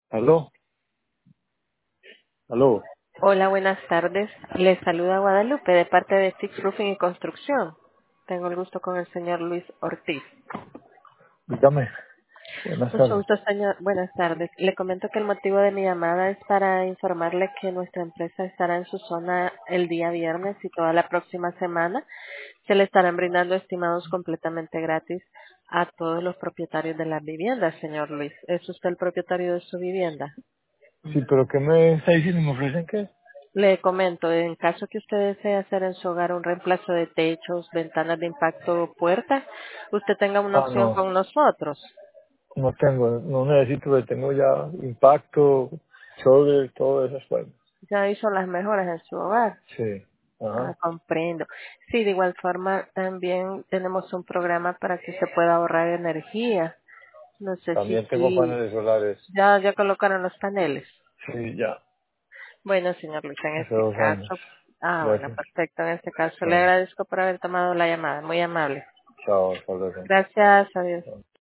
Aló, aló, Hola, buenas tardes. Les saluda Guadalupe de parte de Fix Roofing y Construcción. Tengo el gusto con el señor Luis Ortiz. dígame, buenas Mucho tardes. gusto, señor. Buenas tardes. Le comento que el motivo de mi llamada es para informarle que nuestra empresa estará en su zona el día viernes y toda la próxima semana. Se le estarán brindando estimados completamente gratis a todos los propietarios de las viviendas, señor Luis. ¿Es usted el propietario de su vivienda? Sí, pero ¿qué me está diciendo? ¿Me ofrecen qué? Le comento, en caso que usted desee hacer en su hogar un reemplazo de techos, ventanas de impacto o puertas, usted tenga una Ah, opción no, con nosotros. no tengo, no necesito, porque tengo ya impacto, shoulder, todas esas cosas. Ya hizo las mejoras en su hogar. Sí, Ah, ajá. comprendo. Sí, de igual forma también tenemos un programa para que se pueda ahorrar energía. No sé También tengo si paneles solares. ya colocaron los paneles. Sí, ya, Bueno, señor Luis, en hace este 2 años. caso, bueno, Gracias. perfecto. En este caso le Chao, agradezco por haber tomado la llamada. Muy amable. chao, hasta luego. Gracias, adiós. Chao.